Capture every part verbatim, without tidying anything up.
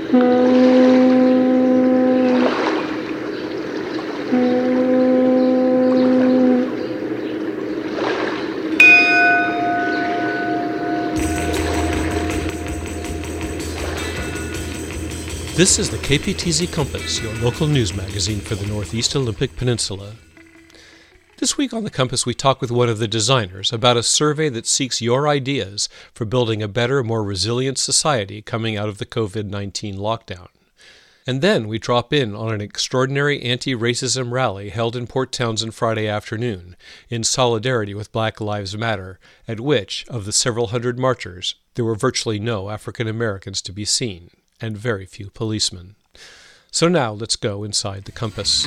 This is the K P T Z Compass, your local news magazine for the Northeast Olympic Peninsula. This week on the Compass, we talk with one of the designers about a survey that seeks your ideas for building a better, more resilient society coming out of the covid nineteen lockdown. And then we drop in on an extraordinary anti-racism rally held in Port Townsend Friday afternoon in solidarity with Black Lives Matter, at which, of the several hundred marchers, there were virtually no African Americans to be seen, and very few policemen. So now let's go inside the Compass.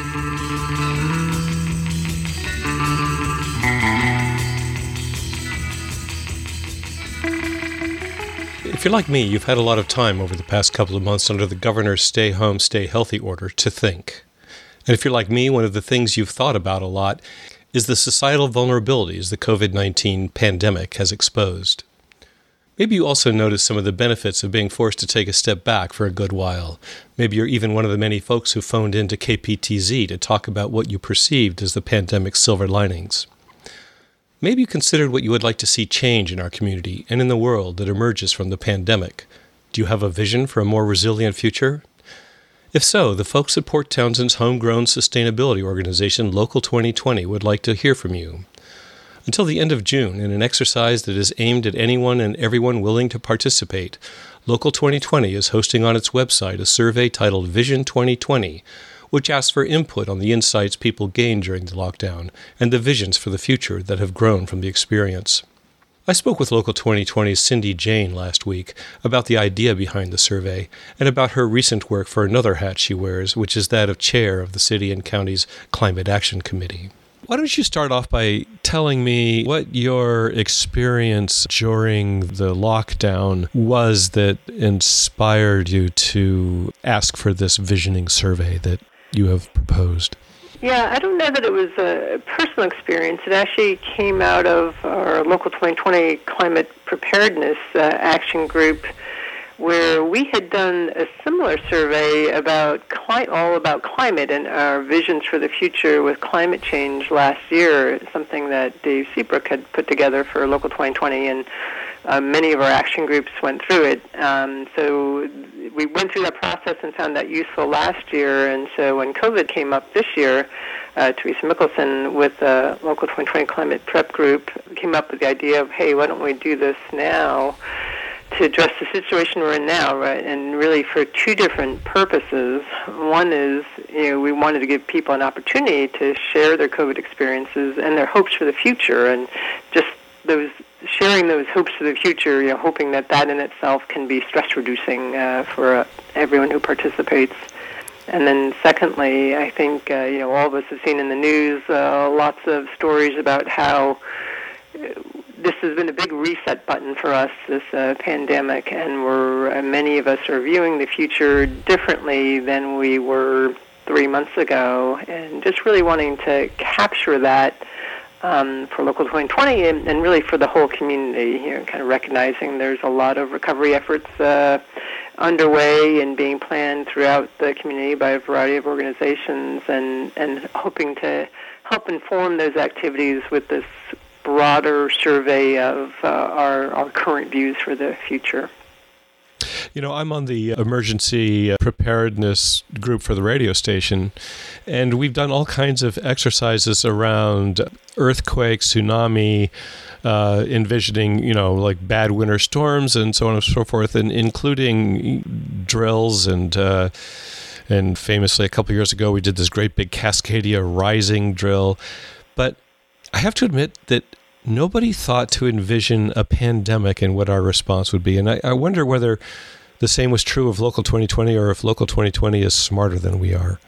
If you're like me, you've had a lot of time over the past couple of months under the governor's stay home, stay healthy order to think. And if you're like me, one of the things you've thought about a lot is the societal vulnerabilities the covid nineteen pandemic has exposed. Maybe you also notice some of the benefits of being forced to take a step back for a good while. Maybe you're even one of the many folks who phoned into K P T Z to talk about what you perceived as the pandemic's silver linings. Maybe you considered what you would like to see change in our community and in the world that emerges from the pandemic. Do you have a vision for a more resilient future? If so, the folks at Port Townsend's homegrown sustainability organization, Local twenty twenty, would like to hear from you. Until the end of June, in an exercise that is aimed at anyone and everyone willing to participate, Local twenty twenty is hosting on its website a survey titled Vision twenty twenty, which asks for input on the insights people gained during the lockdown and the visions for the future that have grown from the experience. I spoke with Local twenty twenty's Cindy Jane last week about the idea behind the survey and about her recent work for another hat she wears, which is that of chair of the City and County's Climate Action Committee. Why don't you start off by telling me what your experience during the lockdown was that inspired you to ask for this visioning survey that you have proposed? Yeah, I don't know that it was a personal experience. It actually came out of our Local twenty twenty Climate Preparedness uh, Action Group, where we had done a similar survey about cli- all about climate and our visions for the future with climate change last year, something that Dave Seabrook had put together for Local twenty twenty, and uh, many of our action groups went through it. Um, so we went through that process and found that useful last year, and so when COVID came up this year, uh, Teresa Mickelson with the Local twenty twenty Climate Prep Group came up with the idea of, hey, why don't we do this now to address the situation we're in now, right? And really for two different purposes. One is, you know, we wanted to give people an opportunity to share their COVID experiences and their hopes for the future, and just those sharing those hopes for the future, you know, hoping that that in itself can be stress-reducing uh, for uh, everyone who participates. And then secondly, I think, uh, you know, all of us have seen in the news uh, lots of stories about how this has been a big reset button for us, this uh, pandemic, and we're, uh, many of us are viewing the future differently than we were three months ago, and just really wanting to capture that um, for Local twenty twenty and, and really for the whole community, you know, kind of recognizing there's a lot of recovery efforts uh, underway and being planned throughout the community by a variety of organizations, and, and hoping to help inform those activities with this broader survey of uh, our, our current views for the future. You know, I'm on the emergency preparedness group for the radio station, and we've done all kinds of exercises around earthquake, tsunami, uh, envisioning, you know, like bad winter storms and so on and so forth, and including drills and uh, and famously a couple of years ago we did this great big Cascadia Rising drill. But I have to admit that nobody thought to envision a pandemic and what our response would be. And I, I wonder whether the same was true of Local twenty twenty, or if Local twenty twenty is smarter than we are.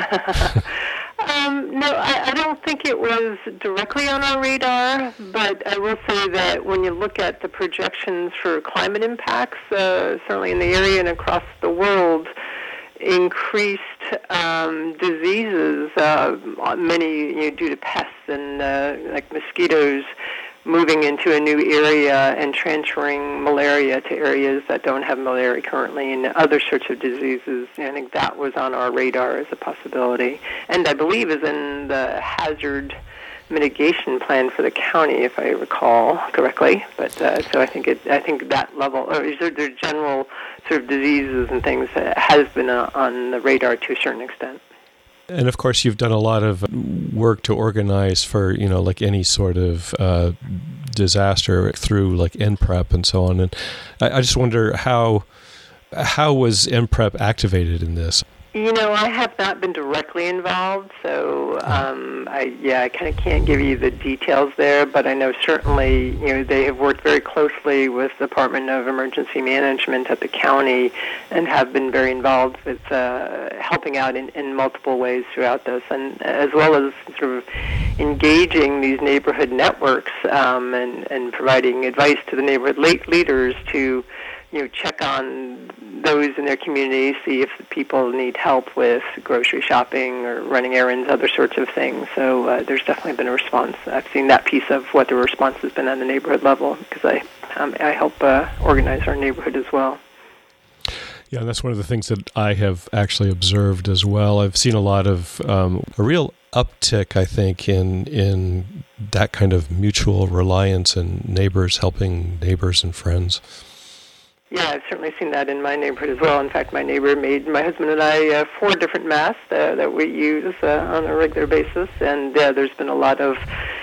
um, no, I, I don't think it was directly on our radar, but I will say that when you look at the projections for climate impacts, uh, certainly in the area and across the world, increased um, diseases, uh, many you know, due to pests and uh, like mosquitoes, moving into a new area and transferring malaria to areas that don't have malaria currently and other sorts of diseases. I think that was on our radar as a possibility. And I believe is in the hazard mitigation plan for the county, if I recall correctly. But uh, so I think it, I think that level, or is there, there general sort of diseases and things that has been uh, on the radar to a certain extent. And of course, you've done a lot of work to organize for, you know, like any sort of uh, disaster through like N PREP and so on. And I, I just wonder how how was N PREP activated in this? You know, I have not been directly involved, so um, I yeah, I kind of can't give you the details there. But I know certainly, you know, they have worked very closely with the Department of Emergency Management at the county, and have been very involved with uh, helping out in, in multiple ways throughout this, and as well as sort of engaging these neighborhood networks um, and and providing advice to the neighborhood leaders to, you know, check on those in their community, see if people need help with grocery shopping or running errands, other sorts of things. So uh, there's definitely been a response. I've seen that piece of what the response has been on the neighborhood level, because I um, I help uh, organize our neighborhood as well. Yeah, and that's one of the things that I have actually observed as well. I've seen a lot of um, a real uptick, I think, in in that kind of mutual reliance and neighbors helping neighbors and friends. Yeah, I've certainly seen that in my neighborhood as well. In fact, my neighbor made my husband and I uh, four different masks uh, that we use uh, on a regular basis, and uh, there's been a lot of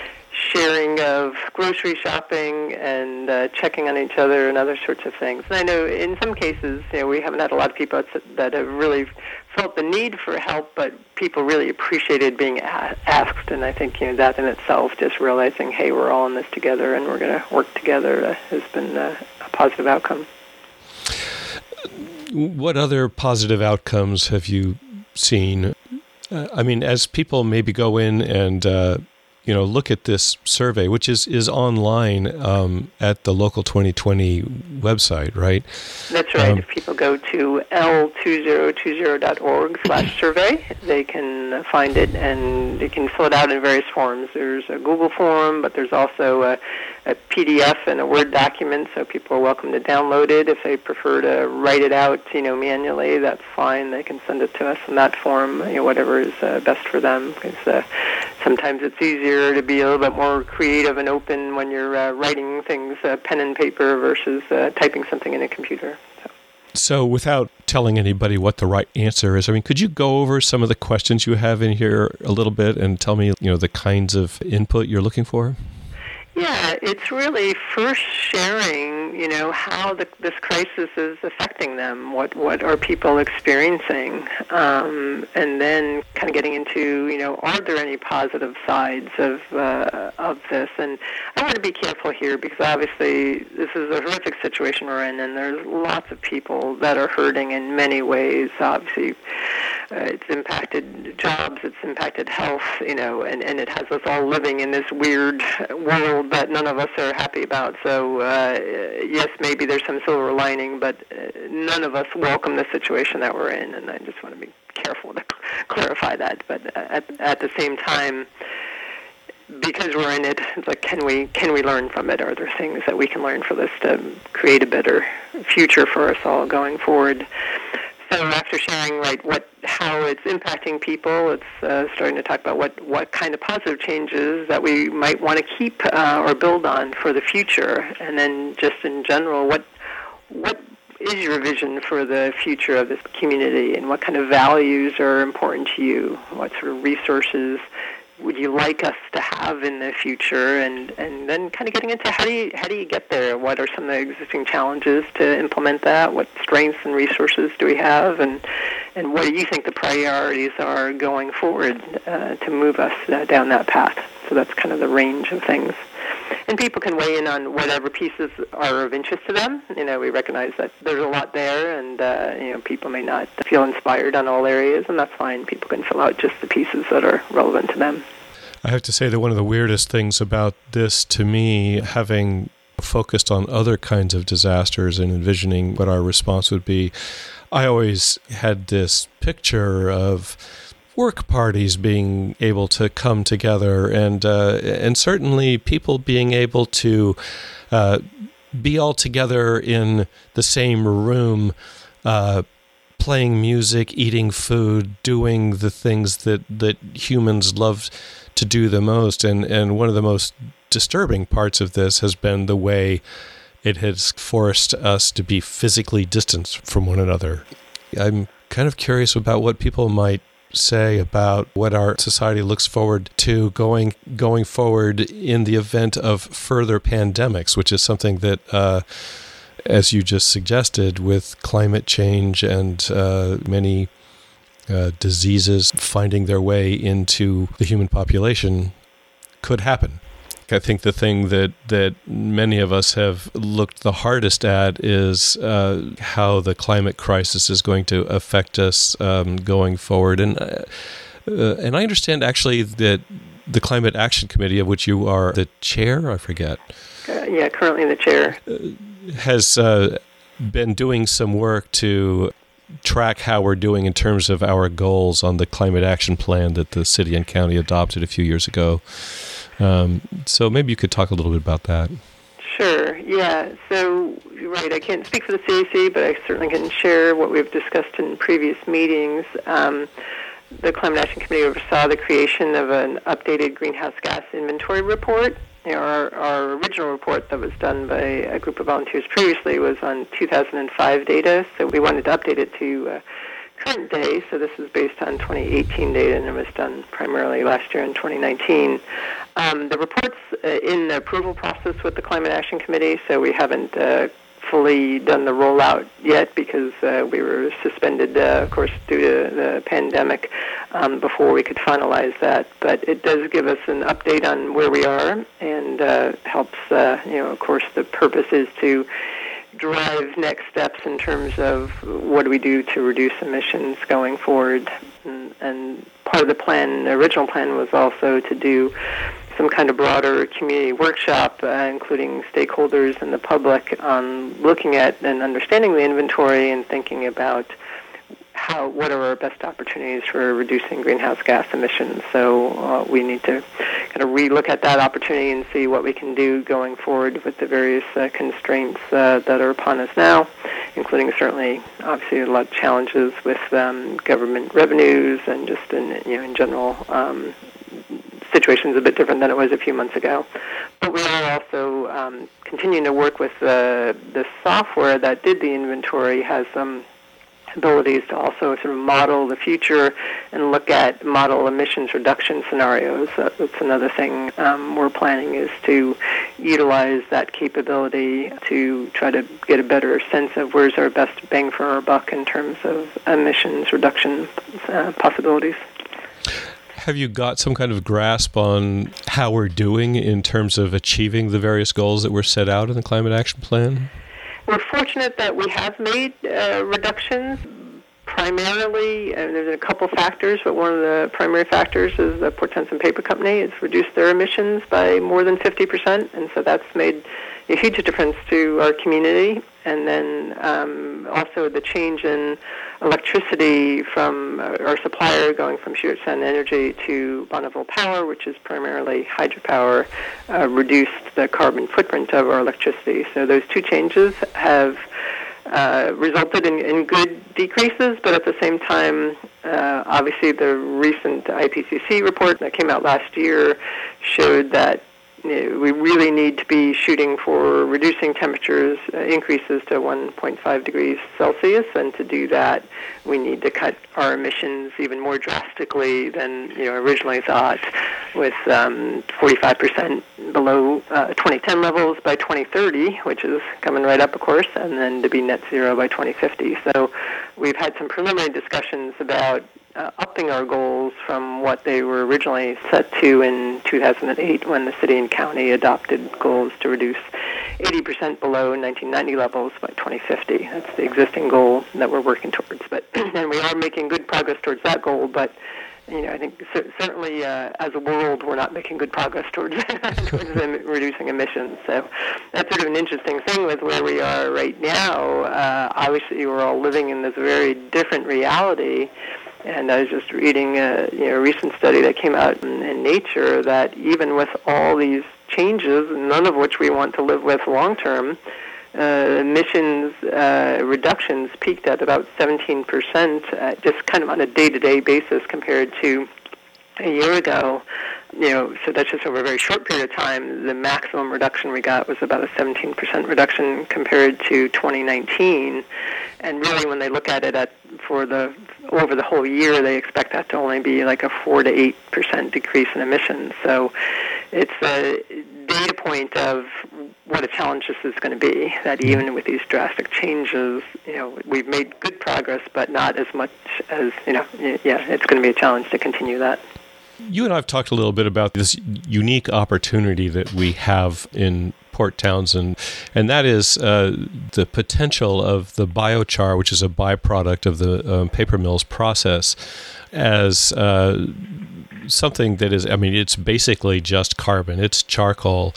sharing of grocery shopping and uh, checking on each other and other sorts of things. And I know in some cases, you know, we haven't had a lot of people that have really felt the need for help, but people really appreciated being a- asked. And I think, you know, that in itself, just realizing, hey, we're all in this together and we're going to work together, uh, has been uh, a positive outcome. What other positive outcomes have you seen? Uh, I mean, as people maybe go in and, uh, you know, look at this survey, which is, is online um, at the Local twenty twenty website, right? That's right. Um, if people go to L two thousand twenty dot org slash survey, they can find it, and they can fill it out in various forms. There's a Google form, but there's also a, a P D F and a Word document, so people are welcome to download it. If they prefer to write it out, you know, manually, that's fine. They can send it to us in that form, you know, whatever is uh, best for them. Because uh, sometimes it's easier to be a little bit more creative and open when you're uh, writing things uh, pen and paper versus uh, typing something in a computer. So. so without telling anybody what the right answer is, I mean, could you go over some of the questions you have in here a little bit and tell me, you know, the kinds of input you're looking for? Yeah, it's really first sharing, you know, how the, this crisis is affecting them. What what are people experiencing? Um, and then kind of getting into, you know, are there any positive sides of uh, of this? And I want to be careful here because obviously this is a horrific situation we're in, and there's lots of people that are hurting in many ways. Obviously, uh, it's impacted jobs, it's impacted health, you know, and, and it has us all living in this weird world that none of us are happy about. So, uh, yes, maybe there's some silver lining, but uh, none of us welcome the situation that we're in, and I just want to be careful to clarify that. But at, at the same time, because we're in it, it's like, can we can we learn from it? Are there things that we can learn from this to create a better future for us all going forward? So after sharing, right, what how it's impacting people, it's uh, starting to talk about what, what kind of positive changes that we might want to keep uh, or build on for the future, and then just in general, what what is your vision for the future of this community, and what kind of values are important to you? What sort of resources would you like us to have in the future, and, and then kind of getting into how do you how do you get there? What are some of the existing challenges to implement that? What strengths and resources do we have, and and what do you think the priorities are going forward uh, to move us uh, down that path? So that's kind of the range of things. And people can weigh in on whatever pieces are of interest to them. You know, we recognize that there's a lot there, and uh, you know, people may not feel inspired on all areas, and that's fine. People can fill out just the pieces that are relevant to them. I have to say that one of the weirdest things about this, to me, having focused on other kinds of disasters and envisioning what our response would be, I always had this picture of work parties being able to come together, and uh, and certainly people being able to uh, be all together in the same room, uh, playing music, eating food, doing the things that, that humans love to do the most. And, and one of the most disturbing parts of this has been the way it has forced us to be physically distanced from one another. I'm kind of curious about what people might say about what our society looks forward to going going forward in the event of further pandemics, which is something that, uh, as you just suggested, with climate change and uh, many uh, diseases finding their way into the human population, could happen. I think the thing that, that many of us have looked the hardest at is uh, how the climate crisis is going to affect us um, going forward. And uh, uh, and I understand actually that the Climate Action Committee, of which you are the chair, I forget. Uh, yeah, currently the chair. Uh, has uh, been doing some work to track how we're doing in terms of our goals on the climate action plan that the city and county adopted a few years ago. Um, so maybe you could talk a little bit about that. Sure, yeah. So, you're right, I can't speak for the C A C, but I certainly can share what we've discussed in previous meetings. Um, the Climate Action Committee oversaw the creation of an updated greenhouse gas inventory report. You know, our, our original report that was done by a group of volunteers previously was on two thousand five data, so we wanted to update it to uh, current day, so this is based on twenty eighteen data, and it was done primarily last year in twenty nineteen. Um, the report's uh, in the approval process with the Climate Action Committee, so we haven't uh, fully done the rollout yet because uh, we were suspended, uh, of course, due to the pandemic um, before we could finalize that. But it does give us an update on where we are and uh, helps, uh, you know, of course, the purpose is to drive next steps in terms of what do we do to reduce emissions going forward. And, and part of the plan, the original plan, was also to do some kind of broader community workshop, uh, including stakeholders and the public, on looking at and understanding the inventory and thinking about how what are our best opportunities for reducing greenhouse gas emissions. So uh, we need to kind of relook at that opportunity and see what we can do going forward with the various uh, constraints uh, that are upon us now, including certainly, obviously, a lot of challenges with um, government revenues and just in, you know, in general, um, situation's a bit different than it was a few months ago. But we are also um, continuing to work with the, the software that did the inventory, has some abilities to also sort of model the future and look at model emissions reduction scenarios. Uh, that's another thing um, we're planning, is to utilize that capability to try to get a better sense of where's our best bang for our buck in terms of emissions reduction uh, possibilities. Have you got some kind of grasp on how we're doing in terms of achieving the various goals that were set out in the Climate Action Plan? We're fortunate that we have made uh, reductions. Primarily, uh, there's a couple factors, but one of the primary factors is the Port Townsend Paper Company has reduced their emissions by more than fifty percent, and so that's made a huge difference to our community. And then um, also the change in electricity from uh, our supplier going from Puget Sound Energy to Bonneville Power, which is primarily hydropower, uh, reduced the carbon footprint of our electricity. So those two changes have uh, resulted in, in good decreases, but at the same time, uh, obviously the recent I P C C report that came out last year showed that we really need to be shooting for reducing temperatures uh, increases to one point five degrees Celsius, and to do that, we need to cut our emissions even more drastically than you know originally thought, with um, forty-five percent below uh, twenty ten levels by twenty thirty, which is coming right up, of course, and then to be net zero by twenty fifty. So we've had some preliminary discussions about Uh, upping our goals from what they were originally set to in two thousand eight, when the city and county adopted goals to reduce eighty percent below nineteen ninety levels by twenty fifty. That's the existing goal that we're working towards. But and we are making good progress towards that goal, but you know, I think c- certainly uh, as a world, we're not making good progress towards, towards em- reducing emissions. So that's sort of an interesting thing with where we are right now. Uh, obviously, we're all living in this very different reality. And I was just reading a you know, recent study that came out in, in Nature that even with all these changes, none of which we want to live with long term, uh, emissions uh, reductions peaked at about seventeen percent, uh, just kind of on a day-to-day basis compared to a year ago. You know, so that's just over a very short period of time. The maximum reduction we got was about a seventeen percent reduction compared to twenty nineteen. And really, when they look at it at for the over the whole year, they expect that to only be like a four to eight percent decrease in emissions. So it's a data point of what a challenge this is going to be. That even with these drastic changes, you know, we've made good progress, but not as much as you know. Yeah, it's going to be a challenge to continue that. You and I have talked a little bit about this unique opportunity that we have in Port Townsend, and that is uh, the potential of the biochar, which is a byproduct of the um, paper mill's process, as uh, something that is, I mean, it's basically just carbon. It's charcoal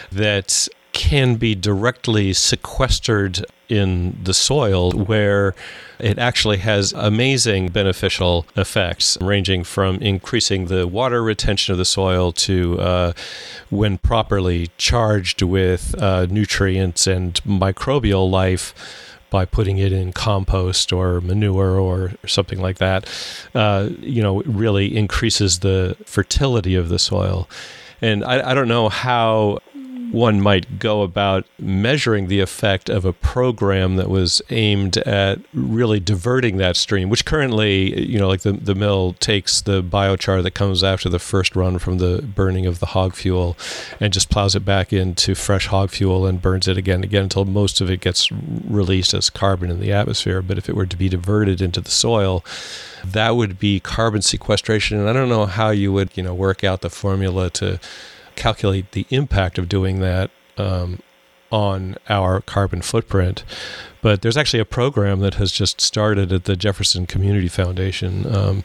that can be directly sequestered in the soil, where it actually has amazing beneficial effects, ranging from increasing the water retention of the soil to, uh, when properly charged with uh, nutrients and microbial life, by putting it in compost or manure or something like that, uh, you know, it really increases the fertility of the soil. And I, I don't know how one might go about measuring the effect of a program that was aimed at really diverting that stream, which currently, you know, like the, the mill takes the biochar that comes after the first run from the burning of the hog fuel and just plows it back into fresh hog fuel and burns it again and again until most of it gets released as carbon in the atmosphere. But if it were to be diverted into the soil, that would be carbon sequestration. And I don't know how you would, you know, work out the formula to calculate the impact of doing that um, on our carbon footprint. But there's actually a program that has just started at the Jefferson Community Foundation um,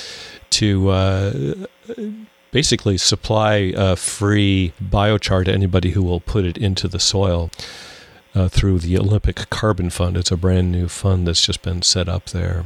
to uh, basically supply uh, free biochar to anybody who will put it into the soil uh, through the Olympic Carbon Fund. It's a brand new fund that's just been set up there.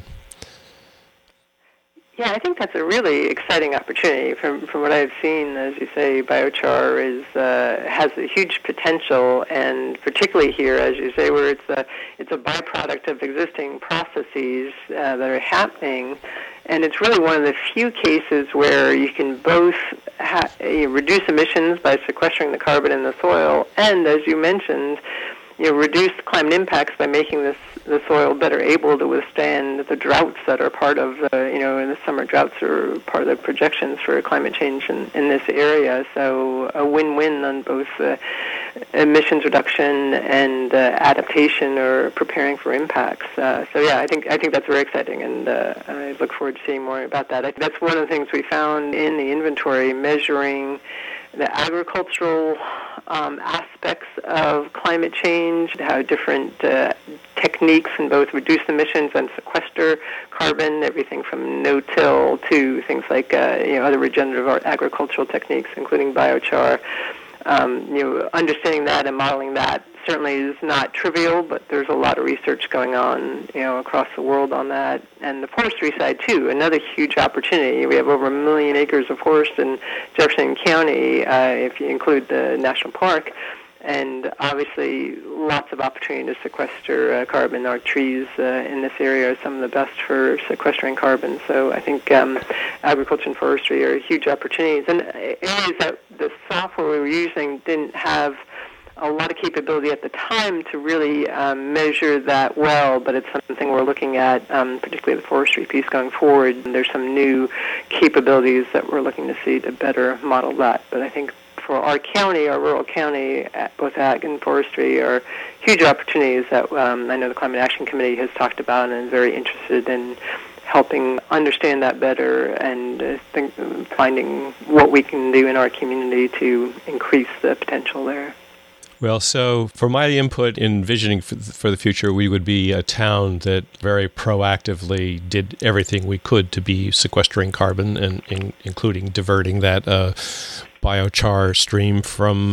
Yeah, I think that's a really exciting opportunity. From from what I've seen, as you say, biochar is uh, has a huge potential, and particularly here, as you say, where it's a it's a byproduct of existing processes uh, that are happening, and it's really one of the few cases where you can both ha- reduce emissions by sequestering the carbon in the soil, and as you mentioned, you know, reduce climate impacts by making this the soil better able to withstand the droughts that are part of, uh, you know, in the summer droughts are part of the projections for climate change in, in this area. So a win-win on both uh, emissions reduction and uh, adaptation or preparing for impacts. Uh, so yeah, I think I think that's very exciting, and uh, I look forward to seeing more about that. I think that's one of the things we found in the inventory, measuring the agricultural um, aspects of climate change, how different uh, techniques can both reduce emissions and sequester carbon, everything from no-till to things like uh, you know other regenerative agricultural techniques, including biochar. Um, you know, understanding that and modeling that certainly is not trivial, but there's a lot of research going on, you know, across the world on that. And the forestry side, too, another huge opportunity. We have over a million acres of forest in Jefferson County, uh, if you include the national park, and obviously lots of opportunity to sequester uh, carbon. Our trees uh, in this area are some of the best for sequestering carbon. So I think um, agriculture and forestry are huge opportunities. And areas that the software we were using didn't have a lot of capability at the time to really um, measure that well, but it's something we're looking at, um, particularly the forestry piece going forward. And there's some new capabilities that we're looking to see to better model that. But I think for our county, our rural county, both ag and forestry are huge opportunities that um, I know the Climate Action Committee has talked about and is very interested in helping understand that better and uh, think, finding what we can do in our community to increase the potential there. Well, so for my input in envisioning for the future, we would be a town that very proactively did everything we could to be sequestering carbon, and in, including diverting that uh, biochar stream from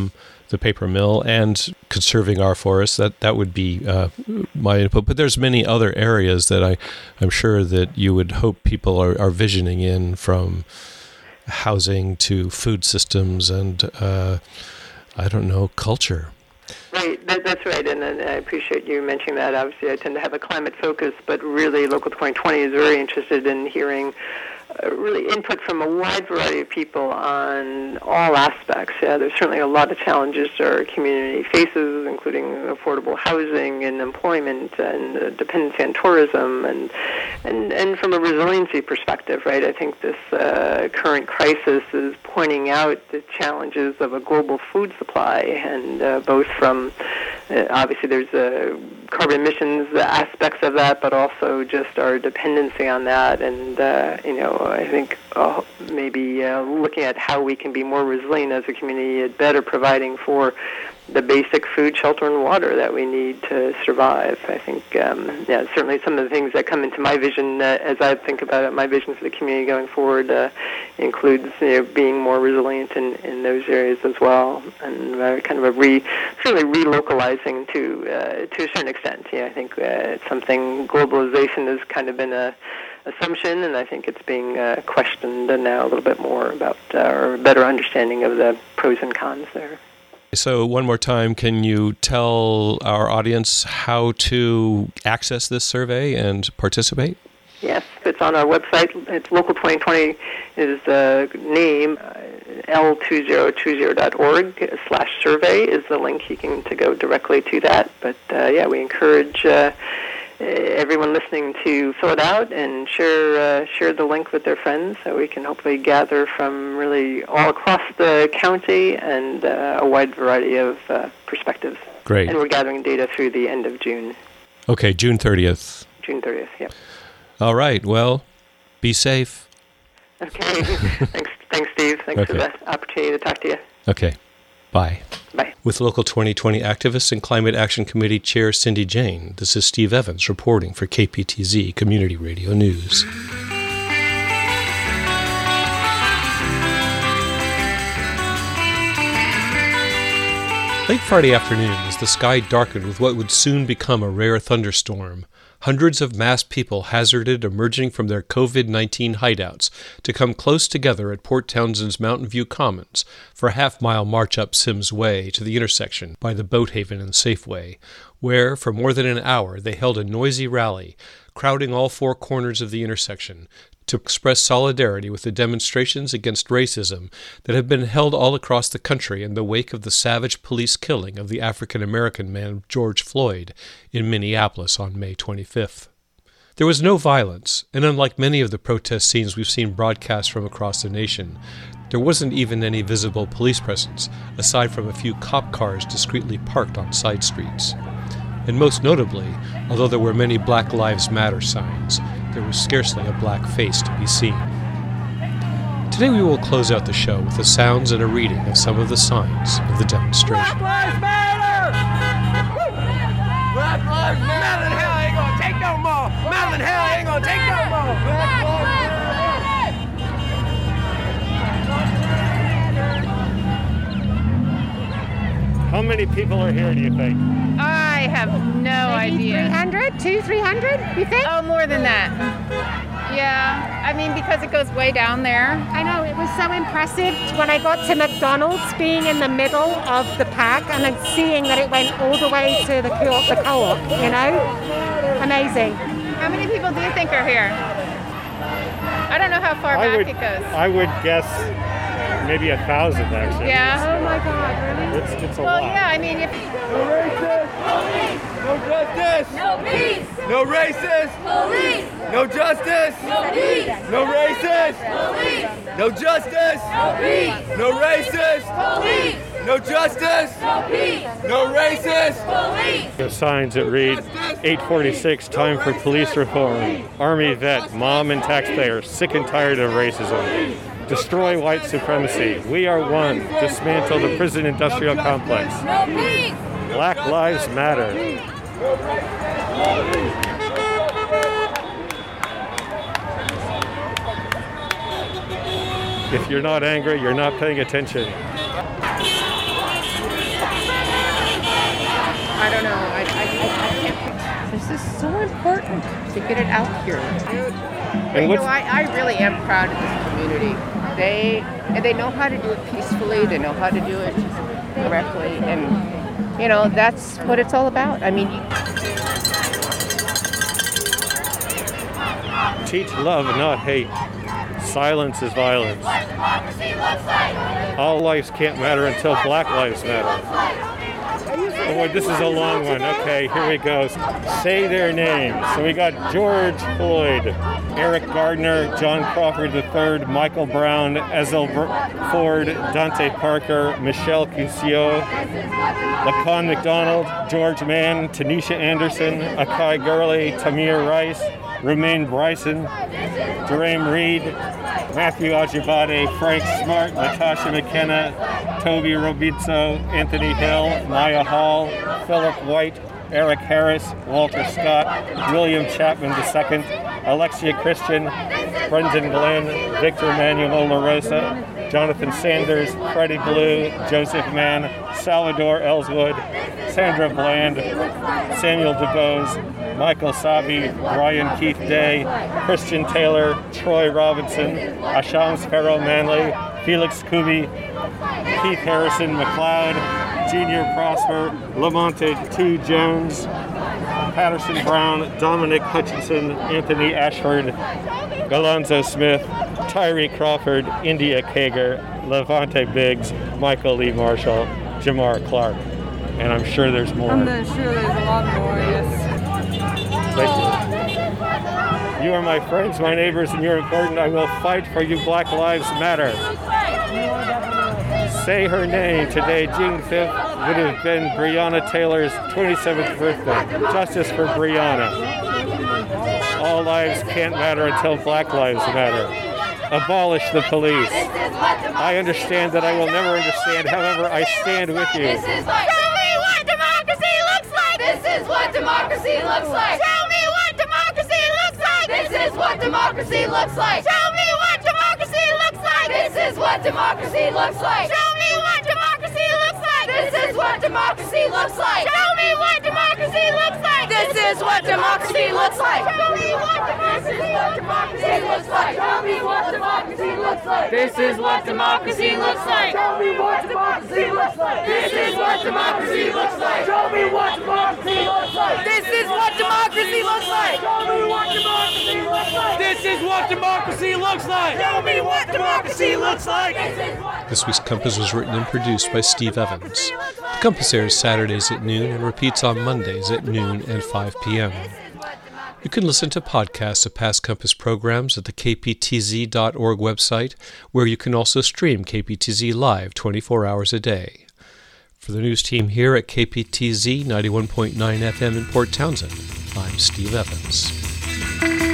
the paper mill and conserving our forests. That that would be uh, my input. But there's many other areas that I, I'm sure that you would hope people are, are visioning in, from housing to food systems and, uh, I don't know, culture. Right, that, that's right, and, and I appreciate you mentioning that. Obviously, I tend to have a climate focus, but really Local twenty twenty is very interested in hearing uh, really input from a wide variety of people on all aspects. Yeah, there's certainly a lot of challenges our community faces, including affordable housing and employment and uh, dependency on tourism, and, and and from a resiliency perspective, right? I think this uh, current crisis is pointing out the challenges of a global food supply, and uh, both from uh, obviously there's uh, carbon emissions aspects of that, but also just our dependency on that, and uh, you know, I think uh, maybe uh, looking at how we can be more resilient as a community, at better providing for the basic food, shelter, and water that we need to survive. I think, um, yeah, certainly some of the things that come into my vision uh, as I think about it, my vision for the community going forward uh, includes, you know, being more resilient in, in those areas as well, and uh, kind of a re, certainly relocalizing to uh, to a certain extent. Yeah, I think uh, it's something, globalization has kind of been a assumption, and I think it's being uh, questioned now a little bit more about uh, or a better understanding of the pros and cons there. So one more time, can you tell our audience how to access this survey and participate? Yes, it's on our website. It's Local twenty twenty is the name. Uh, L two thousand twenty dot org slash survey is the link. You can to go directly to that. But uh, yeah, we encourage uh, everyone listening to fill it out and share uh, share the link with their friends, so we can hopefully gather from really all across the county and uh, a wide variety of uh, perspectives. Great. And we're gathering data through the end of June. Okay, June thirtieth. June thirtieth, yep. All right, well, be safe. Okay, thanks, thanks, Steve. Thanks okay. for the opportunity to talk to you. Okay, bye. Bye. With Local twenty twenty activist and Climate Action Committee Chair Cindy Jane, this is Steve Evans reporting for K P T Z Community Radio News. Late Friday afternoon, as the sky darkened with what would soon become a rare thunderstorm, hundreds of masked people hazarded emerging from their covid nineteen hideouts to come close together at Port Townsend's Mountain View Commons for a half-mile march up Sims Way to the intersection by the Boathaven and Safeway, where, for more than an hour, they held a noisy rally, crowding all four corners of the intersection to express solidarity with the demonstrations against racism that have been held all across the country in the wake of the savage police killing of the African-American man George Floyd in Minneapolis on May twenty-fifth. There was no violence, and unlike many of the protest scenes we've seen broadcast from across the nation, there wasn't even any visible police presence, aside from a few cop cars discreetly parked on side streets. And most notably, although there were many Black Lives Matter signs, there was scarcely a black face to be seen. Today we will close out the show with the sounds and a reading of some of the signs of the demonstration. Black Lives Matter! Black Lives Matter! Madeline Hell ain't gonna take no more! Madeline Hell ain't gonna take no more! Black Lives Matter! How many people are here, do you think? I have no Maybe idea. three hundred? Two, three hundred, you think? Oh, more than that. Yeah, I mean, because it goes way down there. I know, it was so impressive when I got to McDonald's, being in the middle of the pack and then seeing that it went all the way to the co- the co-op, you know? Amazing. How many people do you think are here? I don't know how far I back would, it goes. I would guess maybe a thousand, actually. Yeah. Oh my God, really? It's, it's a Well, lot. yeah, I mean, if... No racist! Police! No justice! No peace! No racist! Police! No justice! No peace! No racist! Police! No justice! No peace! No racist! Police! No justice! No peace! No racist! Police! The signs that read eight forty-six, time for police reform. Army vet, mom and taxpayer, sick and tired of racism. Destroy white supremacy. We are one. Dismantle the prison industrial complex. No peace! Black Lives Matter. If you're not angry, you're not paying attention. is so important to get it out here. And you what's, know, I, I really am proud of this community. They and they know how to do it peacefully. They know how to do it correctly, and you know that's what it's all about. I mean, you, teach love, not hate. Silence is violence. All lives can't matter until Black lives matter. Oh, boy, this is a long one. Okay, here we go. Say their names. So we got George Floyd, Eric Gardner, John Crawford the third, Michael Brown, Ezell Ford, Dante Parker, Michelle Cusio, Laquan McDonald, George Mann, Tanisha Anderson, Akai Gurley, Tamir Rice, Romaine Bryson, Jerame Reed, Matthew Ajibade, Frank Smart, Natasha McKenna, Toby Robizzo, Anthony Hill, Maya Hall, Philip White, Eric Harris, Walter Scott, William Chapman the second, Alexia Christian, Brendan Glenn, Victor Manuel LaRosa, Jonathan Sanders, Freddie Blue, Joseph Mann, Salvador Ellswood, Sandra Bland, Samuel DuBose, Michael Sabi, Brian Keith Day, Christian Taylor, Troy Robinson, Asham Sparrow Manley, Felix Kubi, Keith Harrison McLeod, Junior Prosper, Lamonte T. Jones, Patterson Brown, Dominic Hutchinson, Anthony Ashford, Galonzo Smith, Tyree Crawford, India Kager, Levante Biggs, Michael Lee Marshall, Jamar Clark. And I'm sure there's more. I'm sure there's a lot more, yes. Thank you. You are my friends, my neighbors, and you're important. I will fight for you. Black Lives Matter. Say her name. Today, June fifth, would have been Breonna Taylor's twenty-seventh birthday. Justice for Breonna. All lives can't matter until Black Lives matter. Abolish the police. I understand that I will never understand, however, I stand with you. This is what, tell me what democracy looks like! This is what democracy looks like! Tell me what democracy looks like! This is what democracy looks like! Tell me what democracy looks like! This is what democracy looks like! Tell me what democracy looks like! This is what democracy looks like! Tell me what democracy looks like! This is what democracy looks like! Tell me what democracy looks like! Tell me what democracy looks like! This is what democracy looks like! Tell me what democracy looks like! This is what democracy looks like! Tell me what democracy looks like! This is what democracy looks like! Tell me what democracy looks like! This is what democracy looks like! Tell me what democracy looks like! This week's Compass was written and produced by Steve Evans. The Compass airs Saturdays at noon and repeats on Mondays at noon and five p.m. You can listen to podcasts of past Compass programs at the k p t z dot org website, where you can also stream K P T Z live twenty-four hours a day. For the news team here at K P T Z ninety-one point nine F M in Port Townsend, I'm Steve Evans.